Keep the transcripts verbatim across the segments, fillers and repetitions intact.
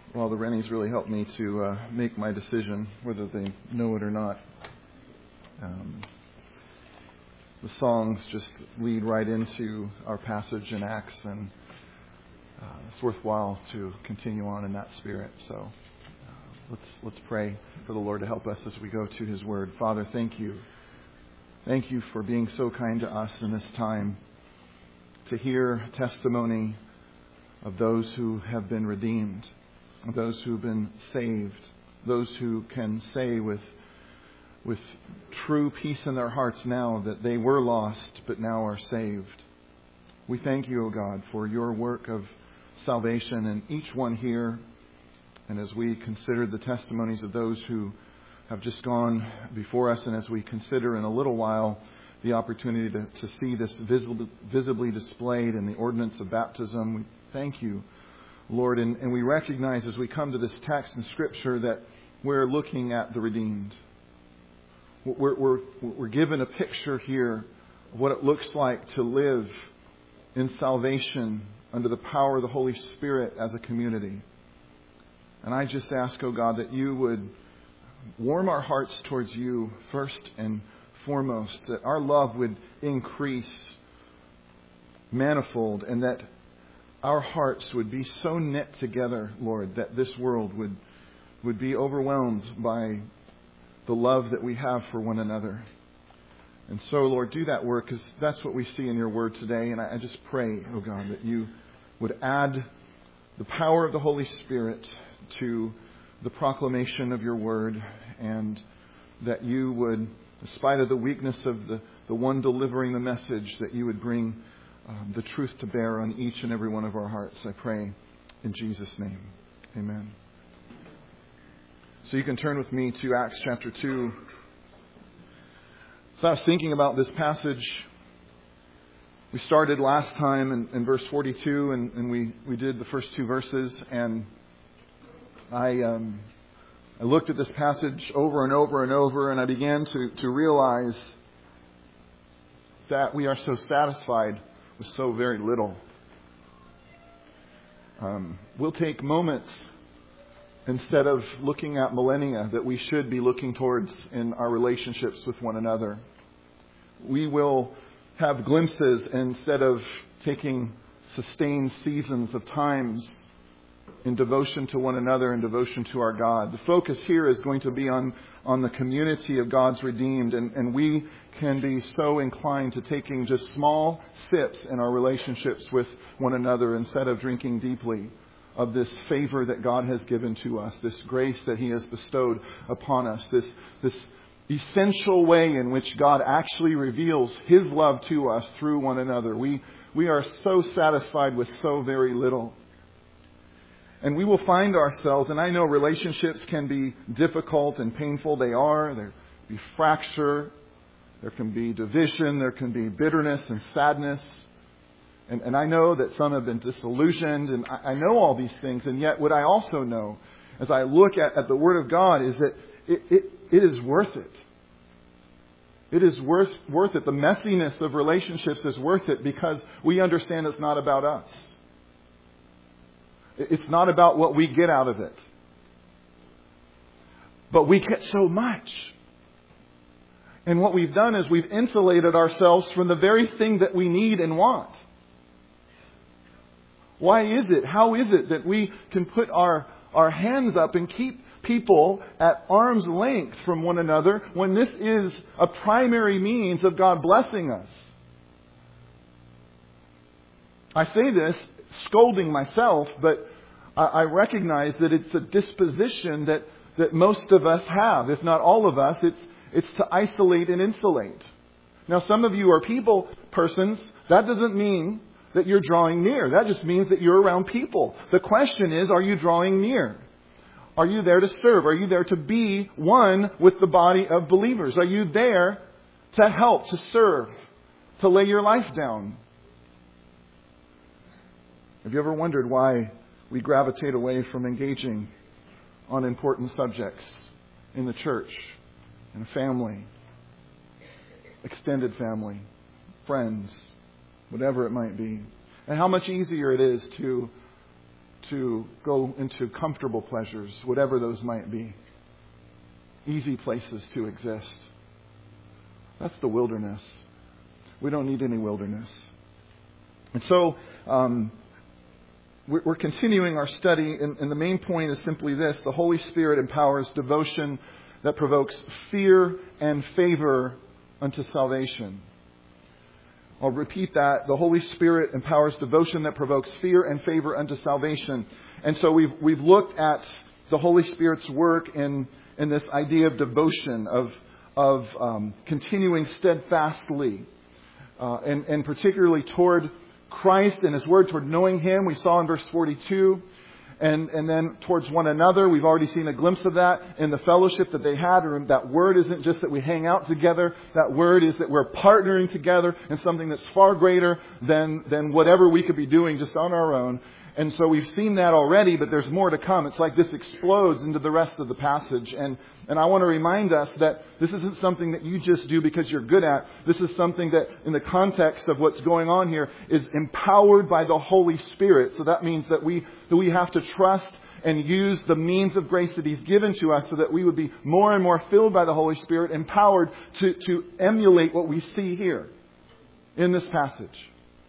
Well, the Rennies really helped me to uh, make my decision, whether they know it or not. Um, the songs just lead right into our passage in Acts, and uh, it's worthwhile to continue on in that spirit. So uh, let's let's pray for the Lord to help us as we go to His Word. Father, thank you. Thank you for being so kind to us in this time to hear testimony of those who have been redeemed, those who've been saved, those who can say with with true peace in their hearts now that they were lost but now are saved. We thank you, O God, for your work of salvation in each one here. And as we consider the testimonies of those who have just gone before us, and as we consider in a little while the opportunity to, to see this visibly, visibly displayed in the ordinance of baptism, we thank you, Lord, and, and we recognize as we come to this text in Scripture that we're looking at the redeemed. We're, we're, we're given a picture here of what it looks like to live in salvation under the power of the Holy Spirit as a community. And I just ask, oh God, that you would warm our hearts towards you first and foremost, that our love would increase manifold, and that our hearts would be so knit together, Lord, that this world would would be overwhelmed by the love that we have for one another. And so, Lord, do that work, because that's what we see in your word today. And I just pray, oh God, that you would add the power of the Holy Spirit to the proclamation of your word, and that you would, in spite of the weakness of the, the one delivering the message, that you would bring Um, the truth to bear on each and every one of our hearts. I pray in Jesus' name. Amen. So you can turn with me to Acts chapter two. So I was thinking about this passage. We started last time in, in verse forty-two, and, and we, we did the first two verses, and I um, I looked at this passage over and over and over, and I began to, to realize that we are so satisfied with so very little. Um, we'll take moments instead of looking at millennia that we should be looking towards in our relationships with one another. We will have glimpses instead of taking sustained seasons of times in devotion to one another and devotion to our God. The focus here is going to be on, on the community of God's redeemed, and, and we can be so inclined to taking just small sips in our relationships with one another instead of drinking deeply of this favor that God has given to us, this grace that He has bestowed upon us, this, this essential way in which God actually reveals His love to us through one another. We, we are so satisfied with so very little. And we will find ourselves, and I know relationships can be difficult and painful. They are. There can be fracture. There can be division. There can be bitterness and sadness. And, and I know that some have been disillusioned. And I, I know all these things. And yet what I also know as I look at, at the Word of God is that it, it, it is worth it. It is worth, worth it. The messiness of relationships is worth it because we understand it's not about us. It's not about what we get out of it. But we get so much. And what we've done is we've insulated ourselves from the very thing that we need and want. Why is it? How is it that we can put our, our hands up and keep people at arm's length from one another when this is a primary means of God blessing us? I say this scolding myself, but I recognize that it's a disposition that, that most of us have. If not all of us, it's it's to isolate and insulate. Now, some of you are people persons. That doesn't mean that you're drawing near. That just means that you're around people. The question is, are you drawing near? Are you there to serve? Are you there to be one with the body of believers? Are you there to help, to serve, to lay your life down? Have you ever wondered why we gravitate away from engaging on important subjects in the church, in a family, extended family, friends, whatever it might be? And how much easier it is to to go into comfortable pleasures, whatever those might be. Easy places to exist. That's the wilderness. We don't need any wilderness. And so, um, we're, we're continuing our study, and, and the main point is simply this. The Holy Spirit empowers devotion that provokes fear and favor unto salvation. I'll repeat that. The Holy Spirit empowers devotion that provokes fear and favor unto salvation. And so we've we've looked at the Holy Spirit's work in in this idea of devotion, of of um, continuing steadfastly, uh, and and particularly toward Christ and His Word, toward knowing Him. We saw in verse forty-two. And, and then towards one another, we've already seen a glimpse of that in the fellowship that they had. Or that word isn't just that we hang out together. That word is that we're partnering together in something that's far greater than, than whatever we could be doing just on our own. And so we've seen that already, but there's more to come. It's like this explodes into the rest of the passage. And, and I want to remind us that this isn't something that you just do because you're good at. This is something that, in the context of what's going on here, is empowered by the Holy Spirit. So that means that we, that we have to trust and use the means of grace that He's given to us so that we would be more and more filled by the Holy Spirit, empowered to, to emulate what we see here in this passage.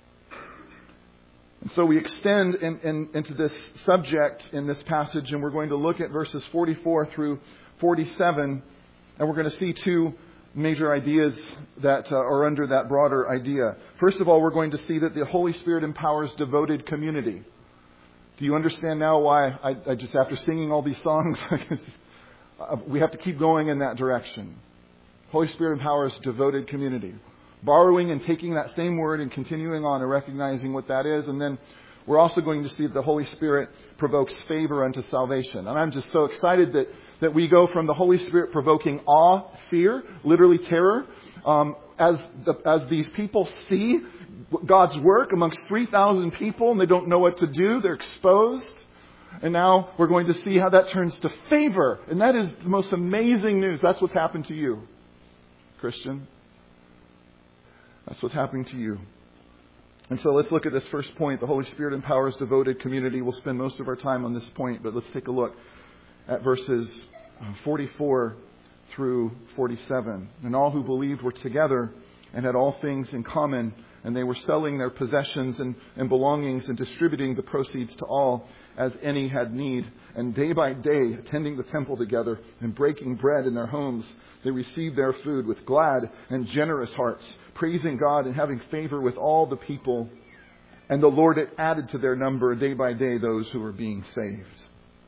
And so we extend in, in, into this subject in this passage, and we're going to look at verses forty-four through forty-seven, and we're going to see two major ideas that uh, are under that broader idea. First of all, we're going to see that the Holy Spirit empowers devoted community. Do you understand now why I, I just, after singing all these songs, we have to keep going in that direction? Holy Spirit empowers devoted community. Borrowing and taking that same word and continuing on and recognizing what that is. And then we're also going to see that the Holy Spirit provokes favor unto salvation. And I'm just so excited that, that we go from the Holy Spirit provoking awe, fear, literally terror, um, as the, as these people see God's work amongst three thousand people and they don't know what to do. They're exposed. And now we're going to see how that turns to favor. And that is the most amazing news. That's what's happened to you, Christian. That's what's happening to you. And so let's look at this first point. The Holy Spirit empowers devoted community. We'll spend most of our time on this point, but let's take a look at verses forty-four through forty-seven. And all who believed were together and had all things in common, and they were selling their possessions and, and belongings and distributing the proceeds to all as any had need. And day by day, attending the temple together and breaking bread in their homes, they received their food with glad and generous hearts, praising God and having favor with all the people. And the Lord had added to their number day by day those who were being saved.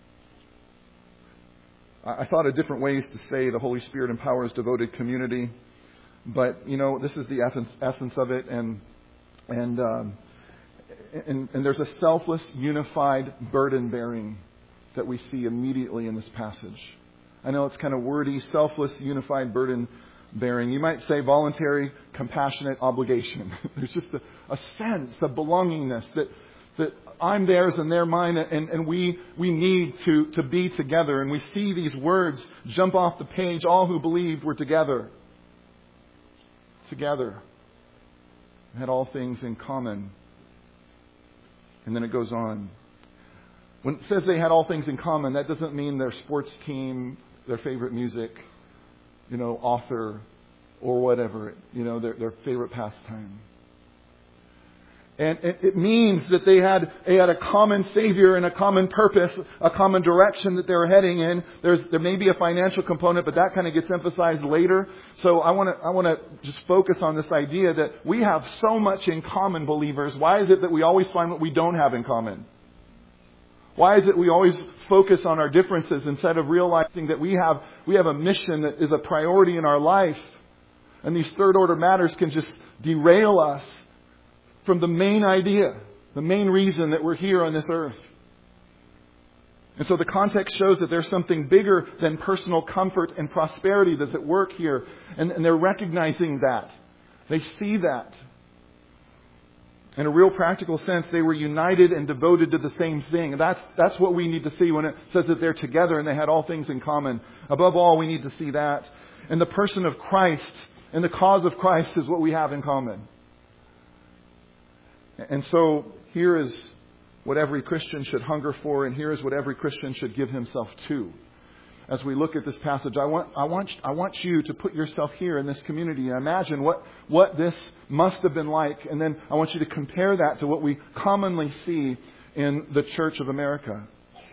I thought of different ways to say the Holy Spirit empowers devoted community. But, you know, this is the essence, essence of it. And, and, um, and, and there's a selfless, unified burden bearing that we see immediately in this passage. I know it's kind of wordy, selfless, unified burden bearing. You might say voluntary, compassionate obligation. There's just a, a sense of belongingness that that I'm theirs and they're mine, and, and we we need to, to be together. And we see these words jump off the page. All who believed were together. Together. Had all things in common. And then it goes on. When it says they had all things in common, that doesn't mean their sports team, their favorite music, you know, author, or whatever, you know, their, their favorite pastime. And it, it means that they had, they had a common Savior and a common purpose, a common direction that they were heading in. There's, there may be a financial component, but that kind of gets emphasized later. So I want to, I want to just focus on this idea that we have so much in common, believers. Why is it that we always find what we don't have in common? Why is it we always focus on our differences instead of realizing that we have we have a mission that is a priority in our life, and these third order matters can just derail us from the main idea, the main reason that we're here on this earth. And so the context shows that there's something bigger than personal comfort and prosperity that's at work here, and, and they're recognizing that. They see that. In a real practical sense, they were united and devoted to the same thing. That's, that's what we need to see when it says that they're together and they had all things in common. Above all, we need to see that. And the person of Christ and the cause of Christ is what we have in common. And so here is what every Christian should hunger for, and here is what every Christian should give himself to. As we look at this passage, I want, I want, I want you to put yourself here in this community and imagine what, what this must have been like. And then I want you to compare that to what we commonly see in the Church of America.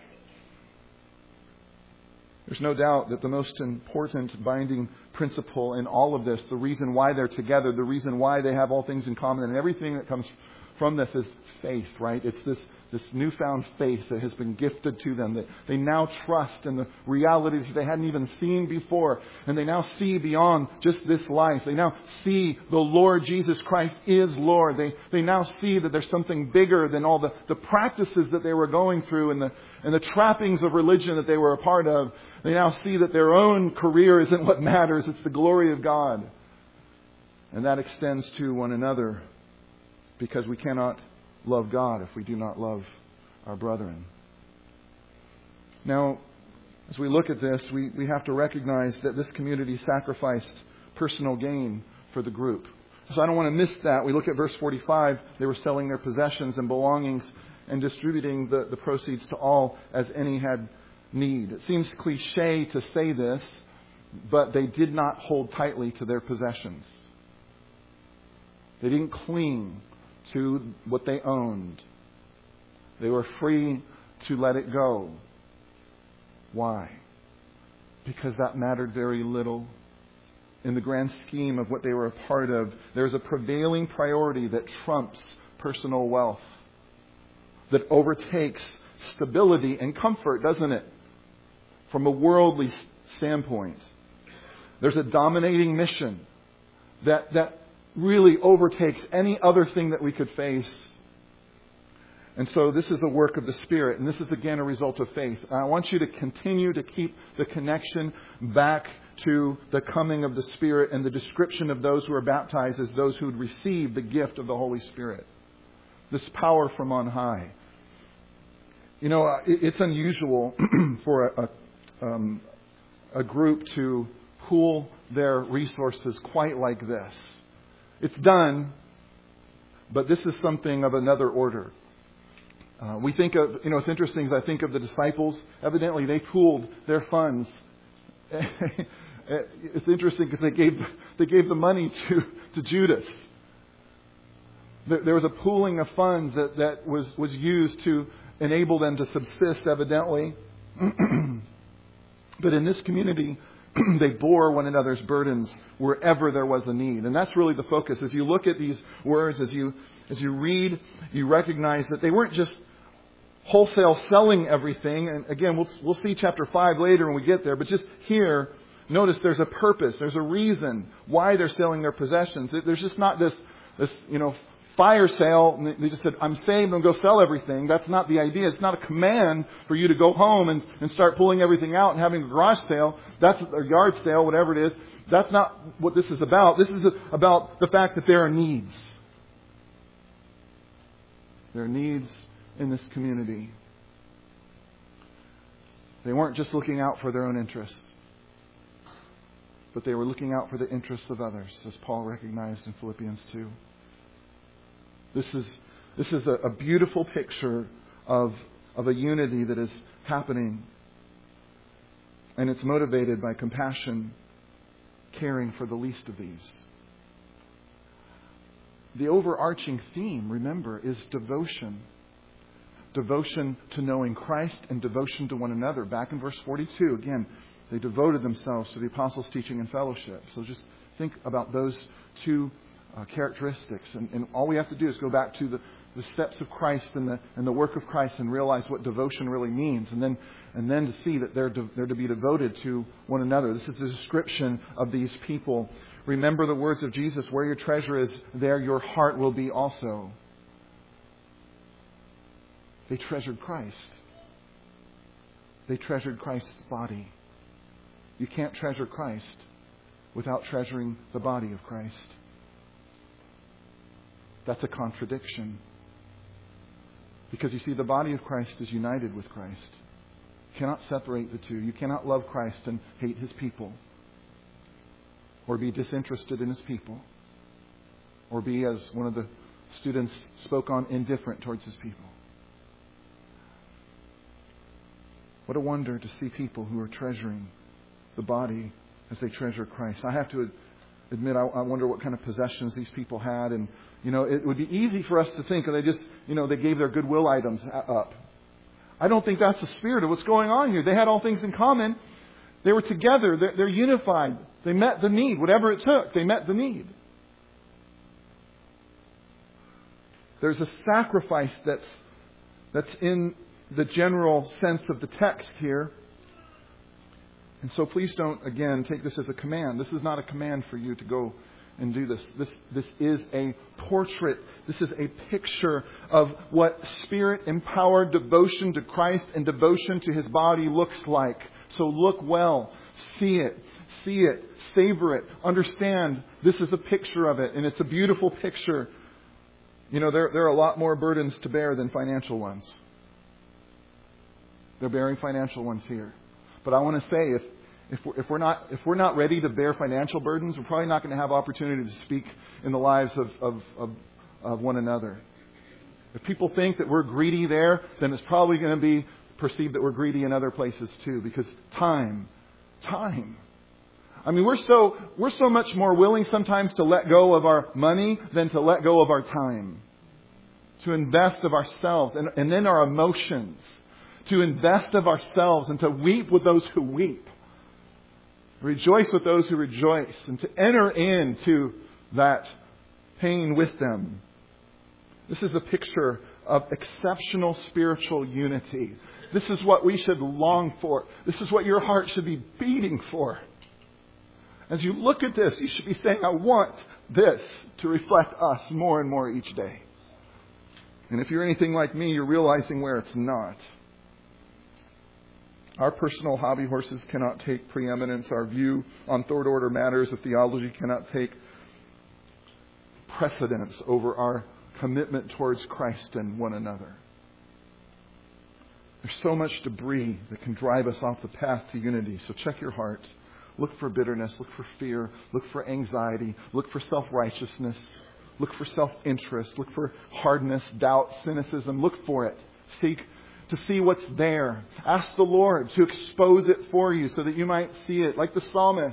There's no doubt that the most important binding principle in all of this, the reason why they're together, the reason why they have all things in common, and everything that comes from this is faith, right? It's this, this newfound faith that has been gifted to them, that they now trust in the realities that they hadn't even seen before. And they now see beyond just this life. They now see the Lord Jesus Christ is Lord. They, they now see that there's something bigger than all the, the practices that they were going through and the, and the trappings of religion that they were a part of. They now see that their own career isn't what matters. It's the glory of God. And that extends to one another, because we cannot love God if we do not love our brethren. Now, as we look at this, we, we have to recognize that this community sacrificed personal gain for the group. So I don't want to miss that. We look at verse forty-five. They were selling their possessions and belongings and distributing the, the proceeds to all as any had need. It seems cliche to say this, but they did not hold tightly to their possessions. They didn't cling to what they owned. They were free to let it go. Why? Because that mattered very little. In the grand scheme of what they were a part of, there's a prevailing priority that trumps personal wealth, that overtakes stability and comfort, doesn't it? From a worldly standpoint. There's a dominating mission that, that really overtakes any other thing that we could face. And so this is a work of the Spirit, and this is again a result of faith. I want you to continue to keep the connection back to the coming of the Spirit and the description of those who are baptized as those who would receive the gift of the Holy Spirit. This power from on high. You know, it's unusual for a, a, um, a group to pool their resources quite like this. It's done, but this is something of another order. Uh, we think of, you know, it's interesting as I think of the disciples. Evidently, they pooled their funds. It's interesting because they gave they gave the money to, to Judas. There, there was a pooling of funds that, that was, was used to enable them to subsist, evidently. But in this community, they bore one another's burdens wherever there was a need. And that's really the focus. As you look at these words, as you as you read, you recognize that they weren't just wholesale selling everything. And again, we'll we'll see chapter five later when we get there. But just here, notice there's a purpose. There's a reason why they're selling their possessions. There's just not this, this you know, fire sale. And they just said, I'm saved and go sell everything. That's not the idea. It's not a command for you to go home and, and start pulling everything out and having a garage sale. That's a yard sale, whatever it is. That's not what this is about. This is about the fact that there are needs. There are needs in this community. They weren't just looking out for their own interests, but they were looking out for the interests of others, as Paul recognized in Philippians two. This is this is a, a beautiful picture of, of a unity that is happening. And it's motivated by compassion, caring for the least of these. The overarching theme, remember, is devotion. Devotion to knowing Christ and devotion to one another. Back in verse forty-two, again, they devoted themselves to the apostles' teaching and fellowship. So just think about those two uh, characteristics. And, and all we have to do is go back to the, the steps of Christ and the and the work of Christ and realize what devotion really means. And then and then to see that they're, de- they're to be devoted to one another. This is the description of these people. Remember the words of Jesus, where your treasure is, there your heart will be also. They treasured Christ. They treasured Christ's body. You can't treasure Christ without treasuring the body of Christ. That's a contradiction. Because you see, the body of Christ is united with Christ. You cannot separate the two. You cannot love Christ and hate His people. Or be disinterested in His people. Or be, as one of the students spoke on, indifferent towards His people. What a wonder to see people who are treasuring the body as they treasure Christ. I have to admit, I, I wonder what kind of possessions these people had. And, you know, it would be easy for us to think that they just, you know, they gave their goodwill items up. I don't think that's the spirit of what's going on here. They had all things in common. They were together. They're, they're unified. They met the need. Whatever it took, they met the need. There's a sacrifice that's that's in the general sense of the text here. And so please don't, again, take this as a command. This is not a command for you to go and do this. This, this is a portrait. This is a picture of what Spirit-empowered devotion to Christ and devotion to His body looks like. So look well. See it. See it. Savor it. Understand this is a picture of it. And it's a beautiful picture. You know, there, there are a lot more burdens to bear than financial ones. They're bearing financial ones here. But I want to say, if if we're, if we're not if we're not ready to bear financial burdens, we're probably not going to have opportunity to speak in the lives of, of, of, of one another. If people think that we're greedy there, then it's probably going to be perceived that we're greedy in other places too. Because time, time. I mean, we're so we're so much more willing sometimes to let go of our money than to let go of our time, to invest of ourselves and, and then our emotions. To invest of ourselves and to weep with those who weep. Rejoice with those who rejoice. And to enter into that pain with them. This is a picture of exceptional spiritual unity. This is what we should long for. This is what your heart should be beating for. As you look at this, you should be saying, I want this to reflect us more and more each day. And if you're anything like me, you're realizing where it's not. Our personal hobby horses cannot take preeminence. Our view on third order matters of theology cannot take precedence over our commitment towards Christ and one another. There's so much debris that can drive us off the path to unity. So check your heart. Look for bitterness. Look for fear. Look for anxiety. Look for self-righteousness. Look for self-interest. Look for hardness, doubt, cynicism. Look for it. Seek to see what's there. Ask the Lord to expose it for you so that you might see it. Like the psalmist.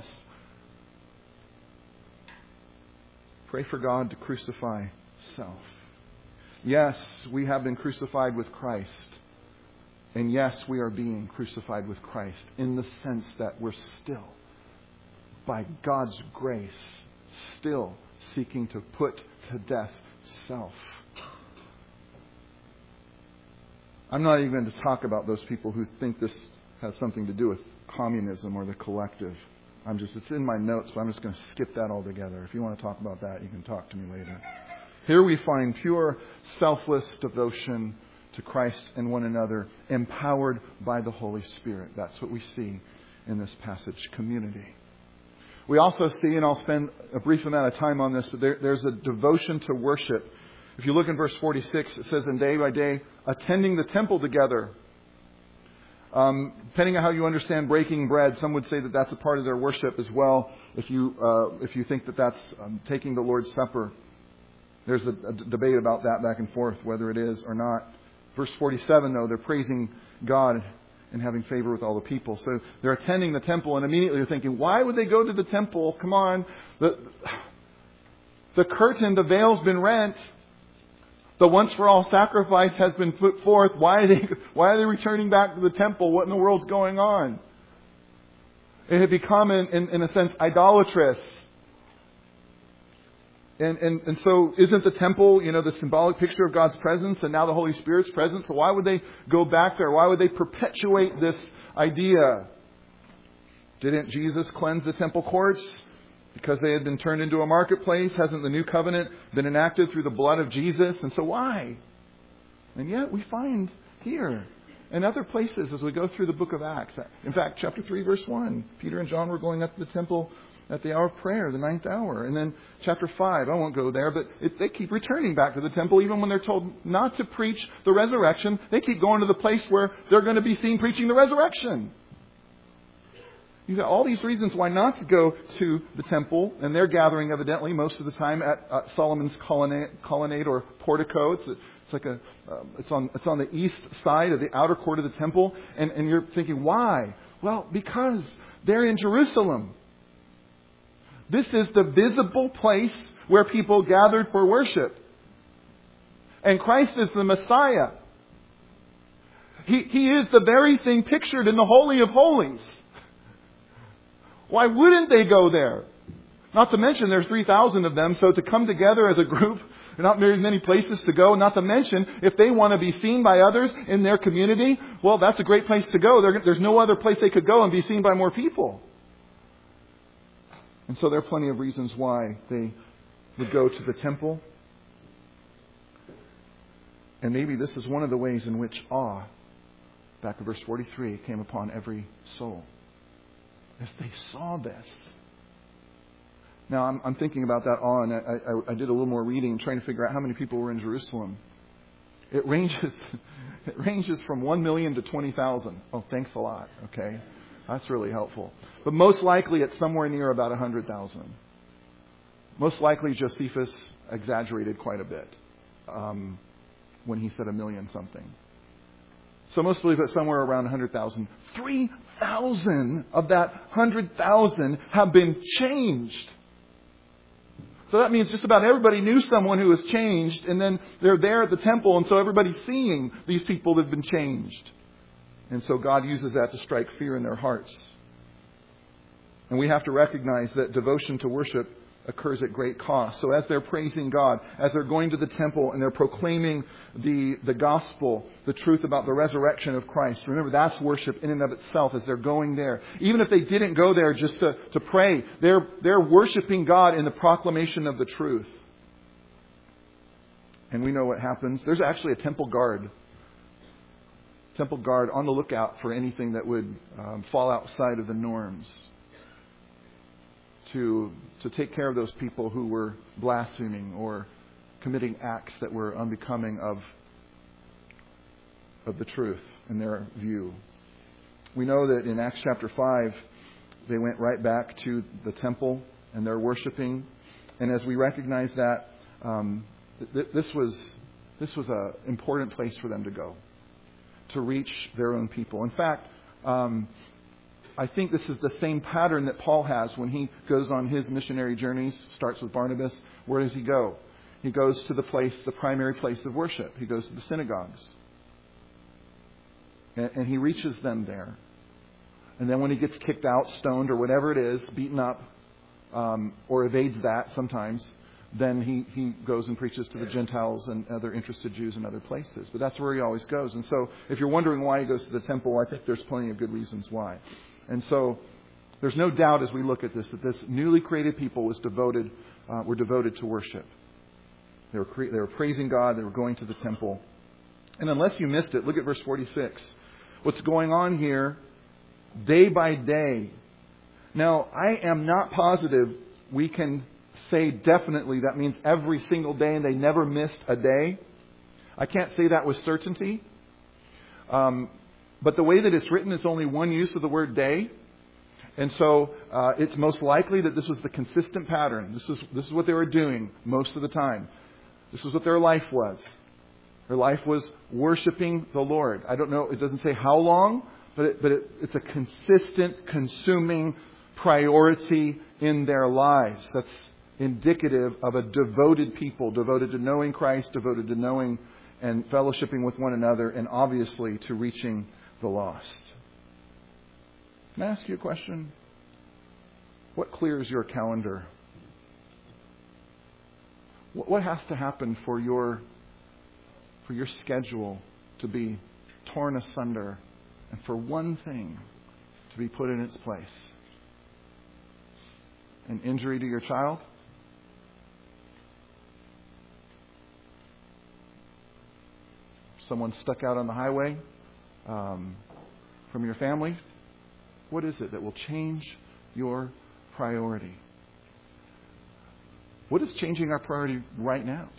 Pray for God to crucify self. Yes, we have been crucified with Christ. And yes, we are being crucified with Christ in the sense that we're still, by God's grace, still seeking to put to death self. I'm not even going to talk about those people who think this has something to do with communism or the collective. I'm just, it's in my notes, but I'm just going to skip that altogether. If you want to talk about that, you can talk to me later. Here we find pure, selfless devotion to Christ and one another, empowered by the Holy Spirit. That's what we see in this passage, community. We also see, and I'll spend a brief amount of time on this, but there, there's a devotion to worship. If you look in verse forty-six, it says, and day by day, attending the temple together. Um, depending on how you understand breaking bread, some would say that that's a part of their worship as well. If you uh, if you think that that's um, taking the Lord's Supper, there's a, a debate about that back and forth, whether it is or not. Verse forty-seven, though, they're praising God and having favor with all the people. So they're attending the temple, and immediately they're thinking, why would they go to the temple? Come on, the the curtain, the veil's been rent. The once for all sacrifice has been put forth. Why are they, why are they returning back to the temple? What in the world's going on? It had become, in, in, in a sense, idolatrous. And, and, and so isn't the temple, you know, the symbolic picture of God's presence and now the Holy Spirit's presence? So why would they go back there? Why would they perpetuate this idea? Didn't Jesus cleanse the temple courts? Because they had been turned into a marketplace? Hasn't the new covenant been enacted through the blood of Jesus? And so why? And yet we find here and other places as we go through the book of Acts. In fact, chapter three, verse one, Peter and John were going up to the temple at the hour of prayer, the ninth hour. And then chapter five, I won't go there, but it, they keep returning back to the temple even when they're told not to preach the resurrection. They keep going to the place where they're going to be seen preaching the resurrection. You've got all these reasons why not to go to the temple, and they're gathering evidently most of the time at uh, Solomon's colonnade, colonnade or portico. It's a, It's like a, um, it's on, it's on the east side of the outer court of the temple. And, and you're thinking, why? Well, because they're in Jerusalem. This is the visible place where people gathered for worship. And Christ is the Messiah. He, he is the very thing pictured in the Holy of Holies. Why wouldn't they go there? Not to mention there are three thousand of them, so to come together as a group, there are not very many places to go. Not to mention, if they want to be seen by others in their community, well, that's a great place to go. There, there's no other place they could go and be seen by more people. And so there are plenty of reasons why they would go to the temple. And maybe this is one of the ways in which awe, back in verse forty-three, came upon every soul. As they saw this. Now, I'm, I'm thinking about that awe, and I, I, I did a little more reading, trying to figure out how many people were in Jerusalem. It ranges, it ranges from one million to twenty thousand. Oh, thanks a lot. Okay. That's really helpful. But most likely it's somewhere near about one hundred thousand. Most likely Josephus exaggerated quite a bit um, when he said a million something. So most believe it's somewhere around one hundred thousand. three thousand of that one hundred thousand have been changed. So that means just about everybody knew someone who was changed, and then they're there at the temple, and so everybody's seeing these people that have been changed. And so God uses that to strike fear in their hearts. And we have to recognize that devotion to worship occurs at great cost. So as they're praising God, as they're going to the temple and they're proclaiming the, the gospel, the truth about the resurrection of Christ, remember that's worship in and of itself as they're going there. Even if they didn't go there just to, to pray, they're, they're worshiping God in the proclamation of the truth. And we know what happens. There's actually a temple guard. Temple guard on the lookout for anything that would um, fall outside of the norms. To, to take care of those people who were blaspheming or committing acts that were unbecoming of, of the truth in their view. We know that in Acts chapter five, they went right back to the temple and they're worshiping. And as we recognize that, um, th- this was this was an important place for them to go, to reach their own people. In fact, um, I think this is the same pattern that Paul has when he goes on his missionary journeys, starts with Barnabas. Where does he go? He goes to the place, the primary place of worship. He goes to the synagogues. And, and he reaches them there. And then when he gets kicked out, stoned, or whatever it is, beaten up, um, or evades that sometimes, then he, he goes and preaches to the Gentiles and other interested Jews in other places. But that's where he always goes. And so if you're wondering why he goes to the temple, I think there's plenty of good reasons why. And so there's no doubt as we look at this that this newly created people was devoted, uh, were devoted to worship. They were, cre- they were praising God. They were going to the temple. And unless you missed it, look at verse forty-six. What's going on here day by day. Now, I am not positive we can say definitely that means every single day and they never missed a day. I can't say that with certainty. Um, But the way that it's written, it's only one use of the word day. And so uh, it's most likely that this was the consistent pattern. This is this is what they were doing most of the time. This is what their life was. Their life was worshiping the Lord. I don't know, it doesn't say how long, but it, but it, it's a consistent, consuming priority in their lives. That's indicative of a devoted people, devoted to knowing Christ, devoted to knowing and fellowshipping with one another, and obviously to reaching the lost. Can I ask you a question? What clears your calendar? What has to happen for your for your schedule to be torn asunder and for one thing to be put in its place? An injury to your child? Someone stuck out on the highway? Um, from your family? What is it that will change your priority? What is changing our priority right now?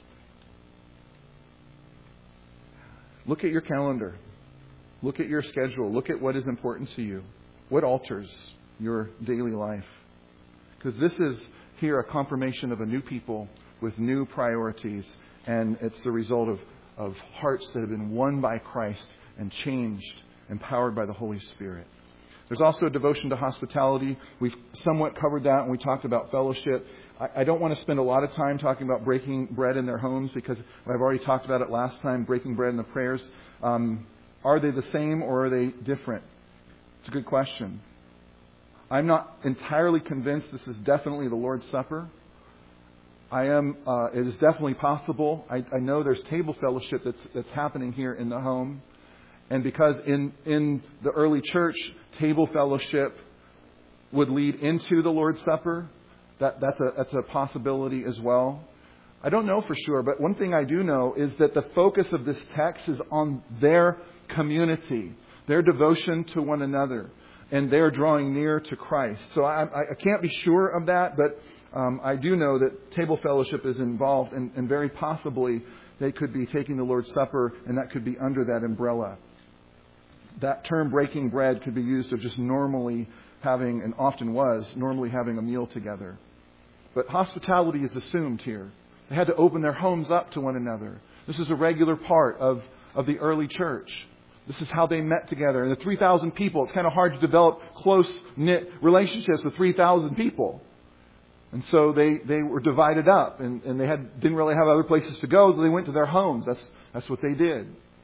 Look at your calendar. Look at your schedule. Look at what is important to you. What alters your daily life? Because this is here a confirmation of a new people with new priorities, and it's the result of of hearts that have been won by Christ and changed, empowered by the Holy Spirit. There's also a devotion to hospitality. We've somewhat covered that when we talked about fellowship. I, I don't want to spend a lot of time talking about breaking bread in their homes because I've already talked about it last time, breaking bread in the prayers. Um, are they the same or are they different? It's a good question. I'm not entirely convinced this is definitely the Lord's Supper. I am. Uh, it is definitely possible. I, I know there's table fellowship that's that's happening here in the home, and because in in the early church, table fellowship would lead into the Lord's Supper. That that's a that's a possibility as well. I don't know for sure, but one thing I do know is that the focus of this text is on their community, their devotion to one another, and they're drawing near to Christ. So I, I can't be sure of that, but um, I do know that table fellowship is involved, and, and very possibly they could be taking the Lord's Supper, and that could be under that umbrella. That term breaking bread could be used of just normally having, and often was, normally having a meal together. But hospitality is assumed here. They had to open their homes up to one another. This is a regular part of, of the early church. This is how they met together. And the three thousand people, it's kind of hard to develop close-knit relationships with three thousand people. And so they, they were divided up, and, and they had didn't really have other places to go, so they went to their homes. That's that's what they did.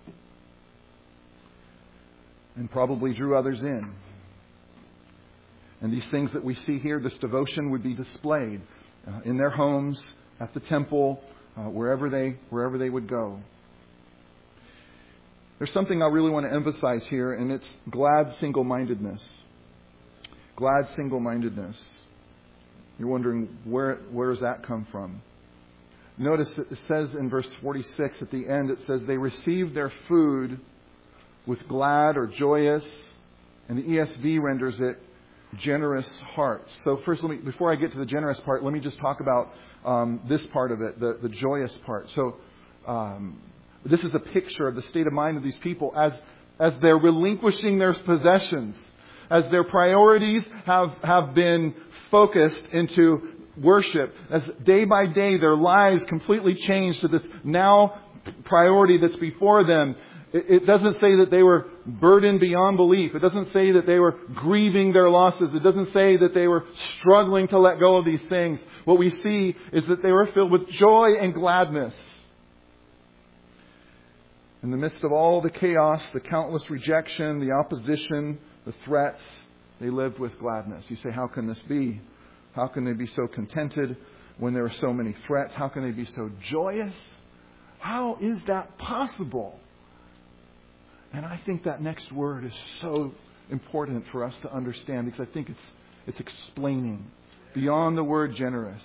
And probably drew others in. And these things that we see here, this devotion would be displayed uh, in their homes, at the temple, uh, wherever they wherever they would go. There's something I really want to emphasize here, and it's glad single-mindedness. Glad single-mindedness. You're wondering, where where does that come from? Notice it says in verse forty-six at the end, it says, they received their food with glad or joyous, and the E S V renders it generous hearts. So first, let me, before I get to the generous part, let me just talk about um, this part of it, the, the joyous part. So um, this is a picture of the state of mind of these people as as they're relinquishing their possessions, as their priorities have, have been focused into worship, as day by day their lives completely change to this now priority that's before them. It doesn't say that they were burdened beyond belief. It doesn't say that they were grieving their losses. It doesn't say that they were struggling to let go of these things. What we see is that they were filled with joy and gladness. In the midst of all the chaos, the countless rejection, the opposition, the threats, they lived with gladness. You say, how can this be? How can they be so contented when there are so many threats? How can they be so joyous? How is that possible? And I think that next word is so important for us to understand, because I think it's it's explaining beyond the word generous.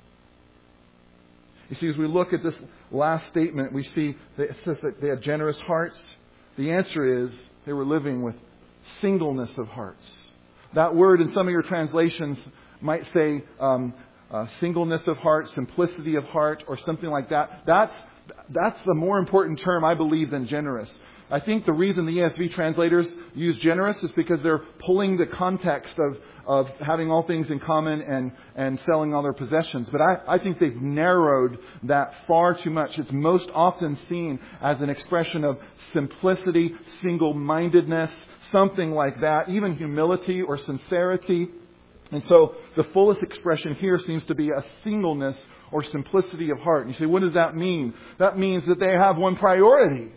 You see, as we look at this last statement, we see that it says that they had generous hearts. The answer is they were living with singleness of hearts. That word in some of your translations might say um, uh, singleness of heart, simplicity of heart, or something like that. That's that's a more important term, I believe, than generous. I think the reason the E S V translators use generous is because they're pulling the context of, of having all things in common and, and selling all their possessions. But I, I think they've narrowed that far too much. It's most often seen as an expression of simplicity, single-mindedness, something like that, even humility or sincerity. And so the fullest expression here seems to be a singleness or simplicity of heart. And you say, what does that mean? That means that they have one priority.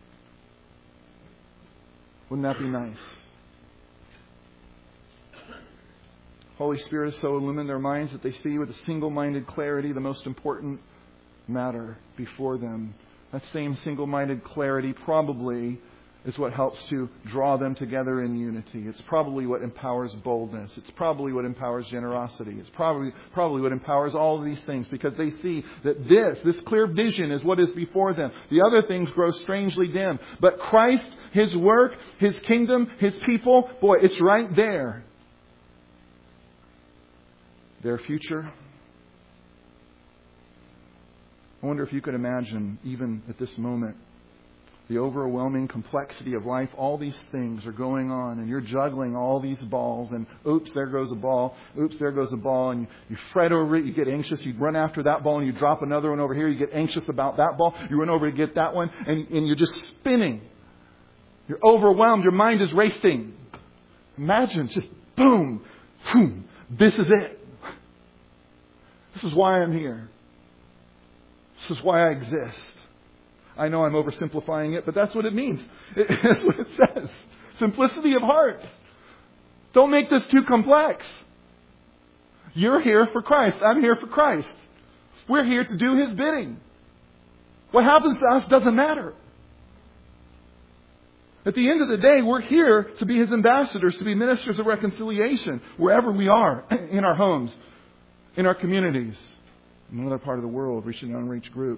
Wouldn't that be nice? Holy Spirit has so illumined their minds that they see with a single-minded clarity the most important matter before them. That same single-minded clarity probably is what helps to draw them together in unity. It's probably what empowers boldness. It's probably what empowers generosity. It's probably probably what empowers all of these things, because they see that this, this clear vision is what is before them. The other things grow strangely dim. But Christ, His work, His kingdom, His people, boy, it's right there. Their future. I wonder if you could imagine, even at this moment, the overwhelming complexity of life, all these things are going on, and you're juggling all these balls, and oops, there goes a ball, oops, there goes a ball, and you, you fret over it, you get anxious, you run after that ball, and you drop another one over here, you get anxious about that ball, you run over to get that one, and, and you're just spinning. You're overwhelmed, your mind is racing. Imagine, just boom, boom, this is it. This is why I'm here. This is why I exist. I know I'm oversimplifying it, but that's what it means. It, that's what it says. Simplicity of heart. Don't make this too complex. You're here for Christ. I'm here for Christ. We're here to do His bidding. What happens to us doesn't matter. At the end of the day, we're here to be His ambassadors, to be ministers of reconciliation, wherever we are, in our homes, in our communities, in another part of the world, reaching an unreached group.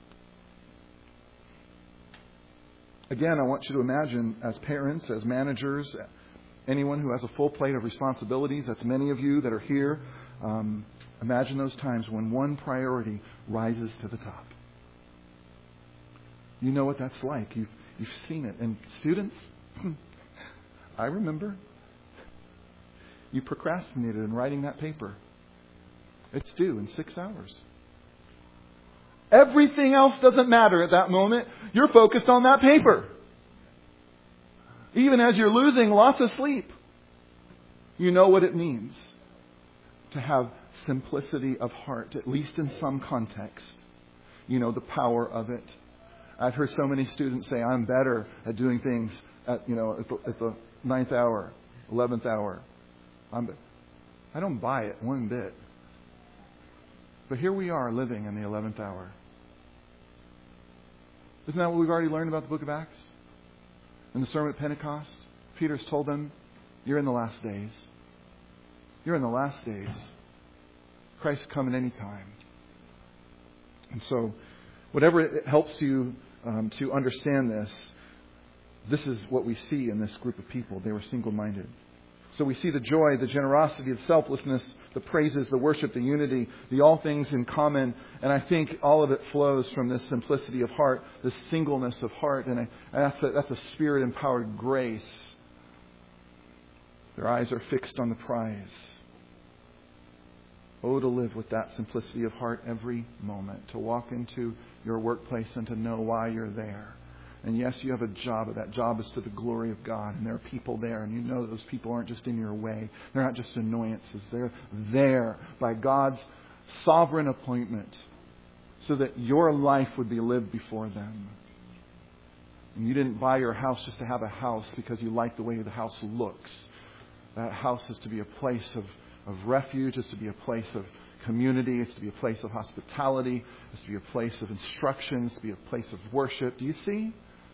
Again, I want you to imagine as parents, as managers, anyone who has a full plate of responsibilities, that's many of you that are here, um, imagine those times when one priority rises to the top. You know what that's like. You've, you've seen it. And students, I remember you procrastinated in writing that paper. It's due in six hours. Everything else doesn't matter at that moment. You're focused on that paper. Even as you're losing lots of sleep. You know what it means to have simplicity of heart, at least in some context. You know the power of it. I've heard so many students say, I'm better at doing things at, you know, at the, at the ninth hour, eleventh hour. I'm, I don't buy it one bit. But here we are living in the eleventh hour. Isn't that what we've already learned about the book of Acts? In the sermon at Pentecost, Peter's told them, you're in the last days. You're in the last days. Christ's coming any time. And so, whatever it helps you um, to understand this, this is what we see in this group of people. They were single-minded. So we see the joy, the generosity, the selflessness, the praises, the worship, the unity, the all things in common. And I think all of it flows from this simplicity of heart, this singleness of heart. And, I, and that's a, that's a Spirit-empowered grace. Their eyes are fixed on the prize. Oh, to live with that simplicity of heart every moment. To walk into your workplace and to know why you're there. And yes, you have a job, but that job is to the glory of God. And there are people there, and you know those people aren't just in your way. They're not just annoyances. They're there by God's sovereign appointment so that your life would be lived before them. And you didn't buy your house just to have a house because you like the way the house looks. That house is to be a place of, of refuge. It's to be a place of community. It's to be a place of hospitality. It's to be a place of instruction. It's to be a place of worship. Do you see?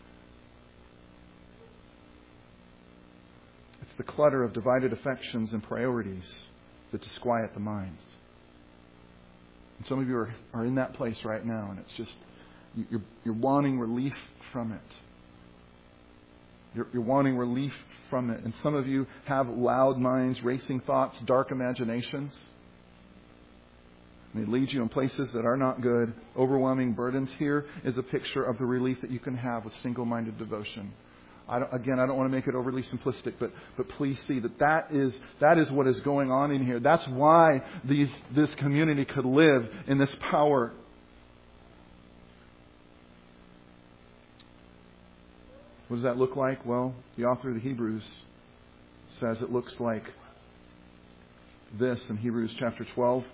It's the clutter of divided affections and priorities that disquiet the minds. And some of you are, are in that place right now, and it's just, you're, you're wanting relief from it. You're, you're wanting relief from it. And some of you have loud minds, racing thoughts, dark imaginations. They lead you in places that are not good, overwhelming burdens. Here is a picture of the relief that you can have with single-minded devotion. I don't, again, I don't want to make it overly simplistic, but but please see that that is that is what is going on in here. That's why these this community could live in this power. What does that look like? Well, the author of the Hebrews says it looks like this in Hebrews chapter twelve.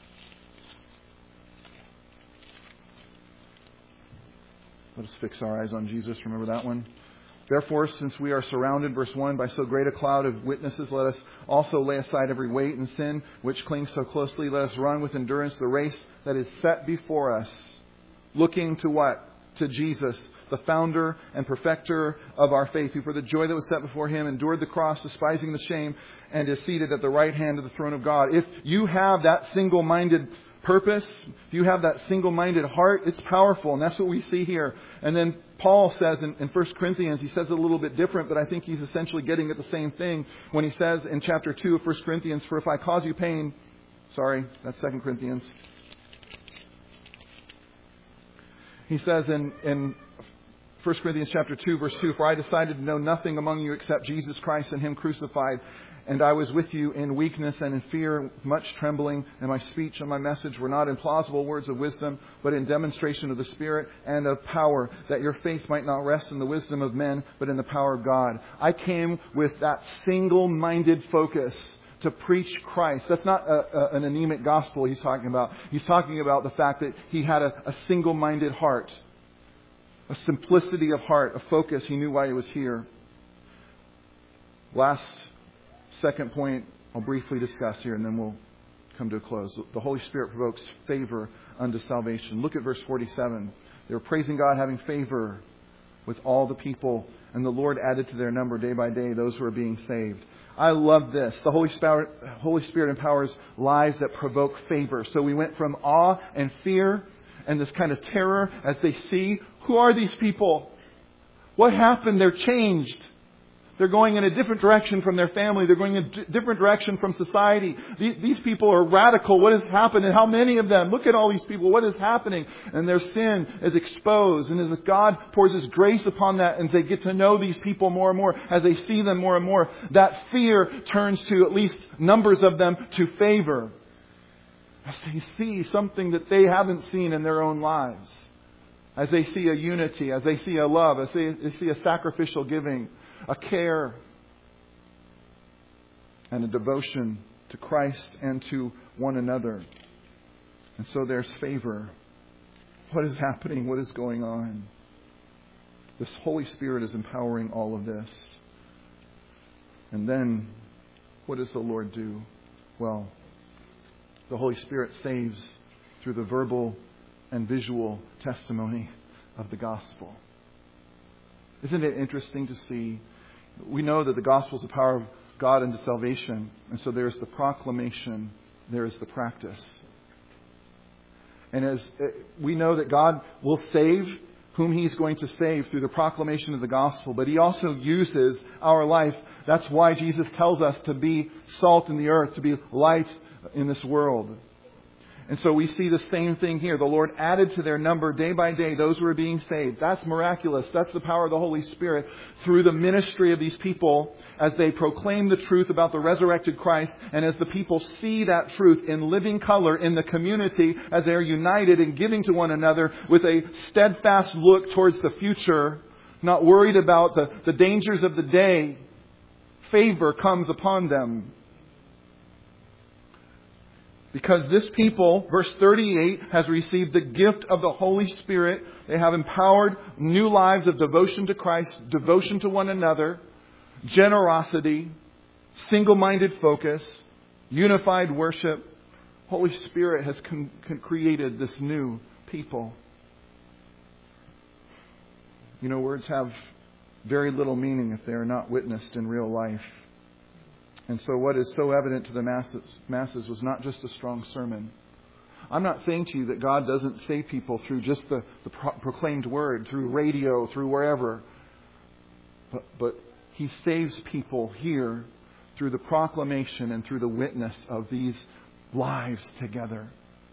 Let us fix our eyes on Jesus. Remember that one? Therefore, since we are surrounded, verse one, by so great a cloud of witnesses, let us also lay aside every weight and sin which clings so closely. Let us run with endurance the race that is set before us. Looking to what? To Jesus, the founder and perfecter of our faith, who for the joy that was set before Him endured the cross, despising the shame, and is seated at the right hand of the throne of God. If you have that single-minded purpose, if you have that single-minded heart, it's powerful. And that's what we see here. And then Paul says in, in First Corinthians, he says it a little bit different, but I think he's essentially getting at the same thing when he says in chapter two of First Corinthians, for if I cause you pain, sorry, that's Second Corinthians. He says in, in First Corinthians chapter two, verse two, for I decided to know nothing among you except Jesus Christ and Him crucified. And I was with you in weakness and in fear, much trembling, and my speech and my message were not in plausible words of wisdom, but in demonstration of the Spirit and of power, that your faith might not rest in the wisdom of men, but in the power of God. I came with that single-minded focus to preach Christ. That's not a, a, an anemic gospel he's talking about. He's talking about the fact that he had a, a single-minded heart, a simplicity of heart, a focus. He knew why he was here. Last Second point I'll briefly discuss here and then we'll come to a close. The Holy Spirit provokes favor unto salvation. Look at verse forty-seven. They were praising God, having favor with all the people, and the Lord added to their number day by day those who are being saved. I love this. The Holy Spirit, Holy Spirit empowers lives that provoke favor. So we went from awe and fear and this kind of terror as they see, who are these people? What happened? They're changed. They're going in a different direction from their family. They're going in a different direction from society. These people are radical. What has happened? And how many of them? Look at all these people. What is happening? And their sin is exposed. And as God pours His grace upon that and they get to know these people more and more, as they see them more and more, that fear turns to at least numbers of them to favor. As they see something that they haven't seen in their own lives. As they see a unity, as they see a love, as they, they see a sacrificial giving, a care and a devotion to Christ and to one another. And so there's favor. What is happening? What is going on? This Holy Spirit is empowering all of this. And then, what does the Lord do? Well, the Holy Spirit saves through the verbal and visual testimony of the gospel. Isn't it interesting to see? We know that the gospel is the power of God unto salvation. And so there's the proclamation, there is the practice. And as we know that God will save whom He's going to save through the proclamation of the gospel. But He also uses our life. That's why Jesus tells us to be salt in the earth, to be light in this world. And so we see the same thing here. The Lord added to their number day by day those who are being saved. That's miraculous. That's the power of the Holy Spirit through the ministry of these people as they proclaim the truth about the resurrected Christ, and as the people see that truth in living color in the community as they are united and giving to one another with a steadfast look towards the future, not worried about the, the dangers of the day. Favor comes upon them. Because this people, verse thirty-eight, has received the gift of the Holy Spirit. They have empowered new lives of devotion to Christ, devotion to one another, generosity, single-minded focus, unified worship. Holy Spirit has con- con- created this new people. You know, words have very little meaning if they are not witnessed in real life. And so what is so evident to the masses, masses was not just a strong sermon. I'm not saying to you that God doesn't save people through just the, the pro- proclaimed word, through radio, through wherever. But, but He saves people here through the proclamation and through the witness of these lives together.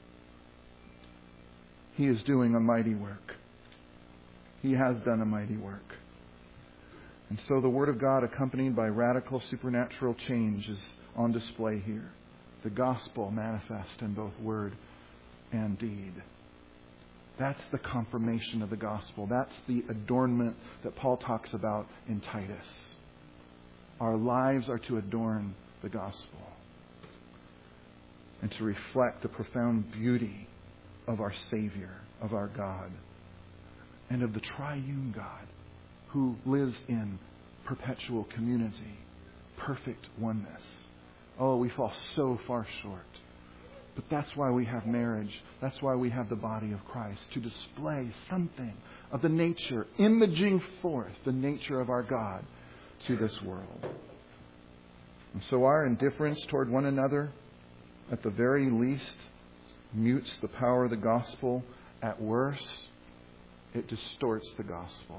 He is doing a mighty work. He has done a mighty work. And so the Word of God, accompanied by radical supernatural change, is on display here. The gospel manifest in both word and deed. That's the confirmation of the gospel. That's the adornment that Paul talks about in Titus. Our lives are to adorn the gospel and to reflect the profound beauty of our Savior, of our God, and of the triune God, who lives in perpetual community, perfect oneness. Oh, we fall so far short. But that's why we have marriage. That's why we have the body of Christ, to display something of the nature, imaging forth the nature of our God to this world. And so our indifference toward one another, at the very least, mutes the power of the gospel. At worst, it distorts the gospel.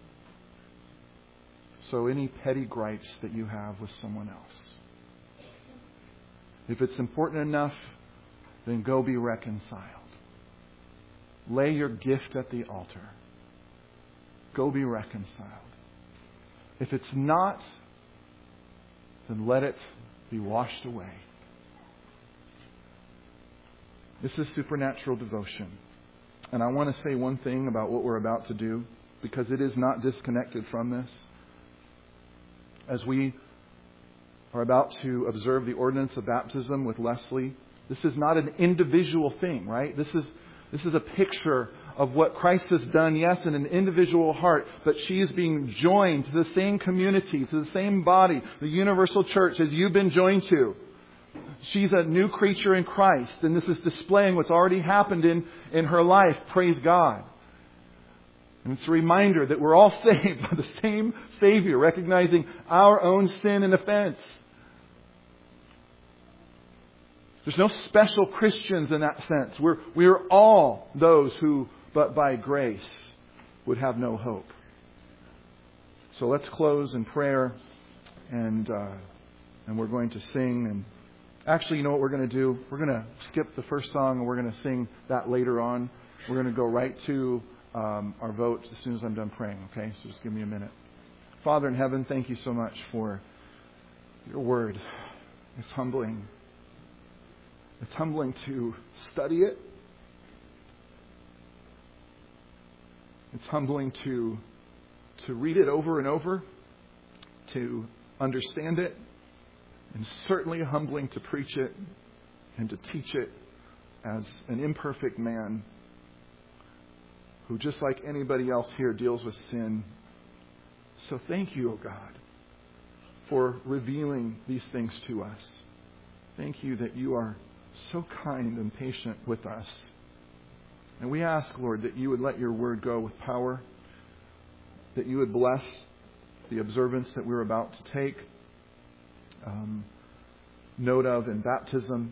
So any petty gripes that you have with someone else, if it's important enough, then go be reconciled. Lay your gift at the altar. go be reconciled. If it's not, then let it be washed away. This is supernatural devotion. And I want to say one thing about what we're about to do, because it is not disconnected from this. As we are about to observe the ordinance of baptism with Leslie, this is not an individual thing, right? This is this is a picture of what Christ has done, yes, in an individual heart, but she is being joined to the same community, to the same body, the universal church, as you've been joined to. She's a new creature in Christ, and this is displaying what's already happened in, in her life. Praise God. And it's a reminder that we're all saved by the same Savior, recognizing our own sin and offense. There's no special Christians in that sense. We're, we're all those who, but by grace, would have no hope. So let's close in prayer, and uh, and we're going to sing. And actually, you know what we're going to do? We're going to skip the first song, and we're going to sing that later on. We're going to go right to um, our vote as soon as I'm done praying. Okay, so just give me a minute. Father in heaven, thank you so much for your word. It's humbling. It's humbling to study it. It's humbling to to read it over and over, to understand it, and certainly humbling to preach it and to teach it as an imperfect man who, just like anybody else here, deals with sin. So thank you, O God, for revealing these things to us. Thank you that you are so kind and patient with us. And we ask, Lord, that you would let your word go with power, that you would bless the observance that we're about to take um, note of in baptism.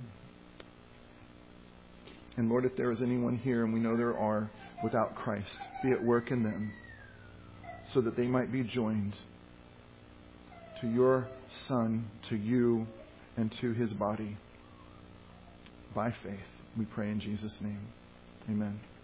And Lord, if there is anyone here, and we know there are, without Christ, be at work in them so that they might be joined to your Son, to you, and to his body. By faith, we pray in Jesus' name. Amen.